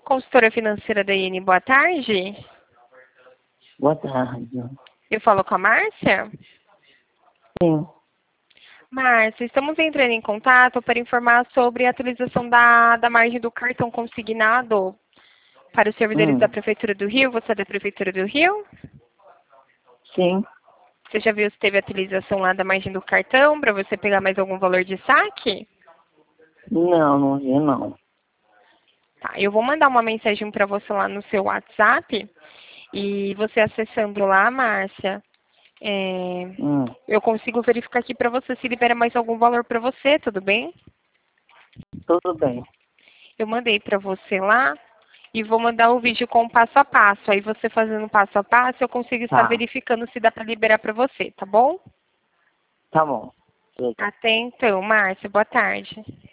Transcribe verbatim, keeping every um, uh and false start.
Consultora financeira da I N, boa tarde. Boa tarde. Eu falo com a Márcia? Sim. Márcia, estamos entrando em contato para informar sobre a atualização da, da margem do cartão consignado para os servidores Hum. da Prefeitura do Rio. Você é da Prefeitura do Rio? Sim. Você já viu se teve atualização lá da margem do cartão para você pegar mais algum valor de saque? Não, não vi não. Tá, eu vou mandar uma mensagem para você lá no seu WhatsApp e você acessando lá, Márcia, é, Hum. eu consigo verificar aqui para você se libera mais algum valor para você, tudo bem? Tudo bem. Eu mandei para você lá e vou mandar o vídeo com o passo a passo. Aí você fazendo passo a passo, eu consigo estar Tá. verificando se dá para liberar para você, tá bom? Tá bom. Até então, Márcia, boa tarde.